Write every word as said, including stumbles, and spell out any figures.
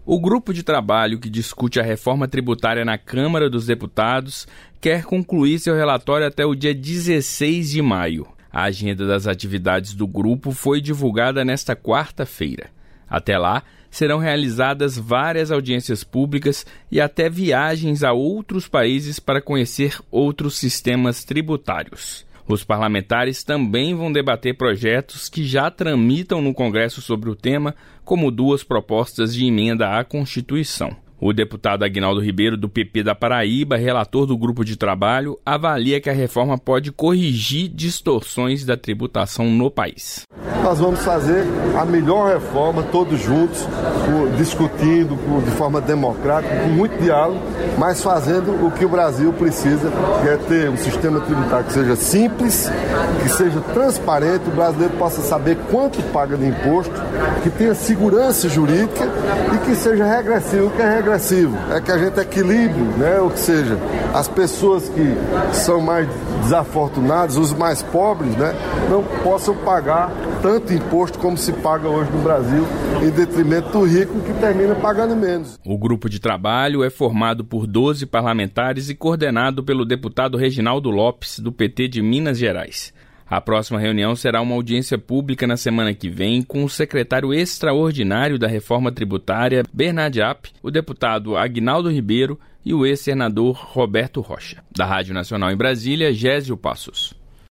O grupo de trabalho que discute a reforma tributária na Câmara dos Deputados quer concluir seu relatório até o dia dezesseis de maio. A agenda das atividades do grupo foi divulgada nesta quarta-feira. Até lá, serão realizadas várias audiências públicas e até viagens a outros países para conhecer outros sistemas tributários. Os parlamentares também vão debater projetos que já tramitam no Congresso sobre o tema, como duas propostas de emenda à Constituição. O deputado Aguinaldo Ribeiro, do P P da Paraíba, relator do grupo de trabalho, avalia que a reforma pode corrigir distorções da tributação no país. Nós vamos fazer a melhor reforma, todos juntos, discutindo de forma democrática, com muito diálogo, mas fazendo o que o Brasil precisa, que é ter um sistema tributário que seja simples, que seja transparente, o brasileiro possa saber quanto paga de imposto, que tenha segurança jurídica e que seja regressivo. O que é regressivo? É que a gente equilibre, né? Ou que seja, as pessoas que são mais desafortunadas, os mais pobres, né, não possam pagar tanto imposto como se paga hoje no Brasil, em detrimento do rico, que termina pagando menos. O grupo de trabalho é formado por doze parlamentares e coordenado pelo deputado Reginaldo Lopes, do P T de Minas Gerais. A próxima reunião será uma audiência pública na semana que vem com o secretário extraordinário da reforma tributária, Bernard App, o deputado Aguinaldo Ribeiro e o ex-senador Roberto Rocha. Da Rádio Nacional em Brasília, Gésio Passos.